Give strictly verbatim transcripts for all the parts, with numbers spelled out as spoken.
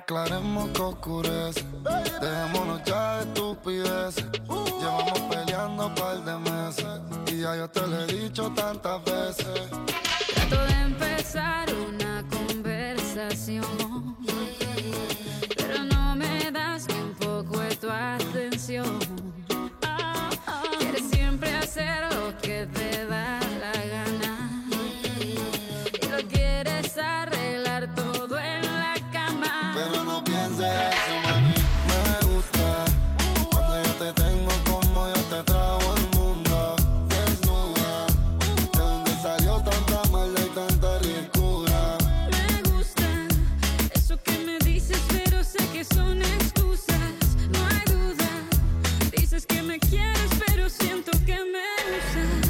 aclaremos que oscurece. Dejémonos ya de estupideces. Llevamos peleando un par de meses y ya yo te lo he dicho tantas veces. Trato de empezar una conversación, pero no me das ni un poco de tu atención. Quieres siempre hacer lo que te da la gana y lo quieres arreglar todo en la cama. Pero no pienses eso, mami. Me gusta cuando yo te tengo como yo te trago al mundo. Desnuda, de donde salió tanta maldad y tanta ricura. Me gusta eso que me dices, pero sé que son excusas. No hay duda, dices que me quieres, pero siento que me usas.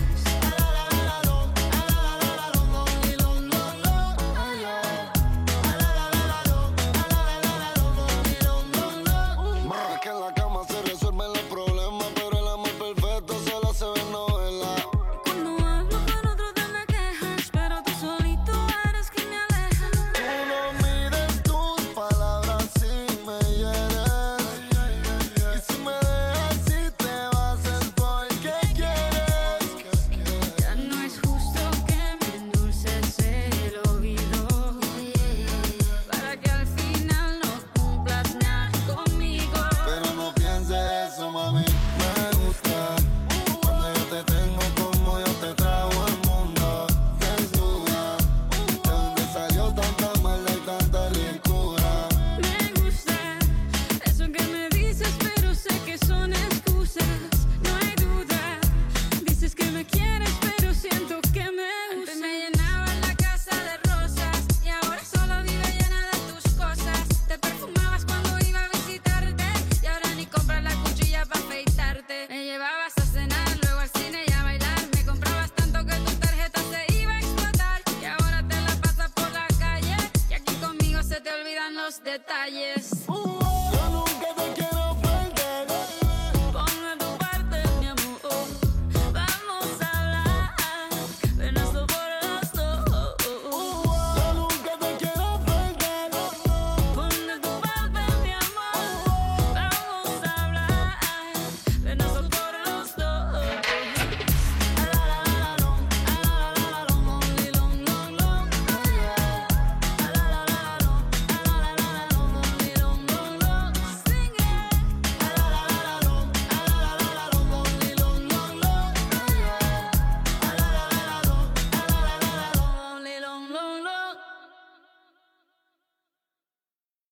Es que en la cama se resuelven los problemas, pero el amor perfecto solo se ve en novela. Cuando hablo con otro te me quejas, pero tú solito eres quien me aleja. Tú no mires tus palabras si me hieres. Y si me dejas, si te vas es porque quieres. Ya no es justo que me endulces el oído para que al final no cumplas nada conmigo. Pero no pienses eso, mami. Me gusta cuando yo te tengo como yo te trago al mundo. Desnuda, de donde salió tanta maldad y tanta ricura. Me gusta eso que me dices, pero sé que son excusas. No hay duda, dices que me quieres, pero siento que me usas. Antes me llenaba la casa de rosas y ahora solo vive llena de tus cosas. Te perfumabas cuando iba a visitarte y ahora ni compras la cuchilla para afeitarte. Me llevabas a cenar, luego al cine y a bailar. Me comprabas tanto que tu tarjeta se iba a explotar y ahora te la pasas por la calle y aquí conmigo se te olvidan los detalles.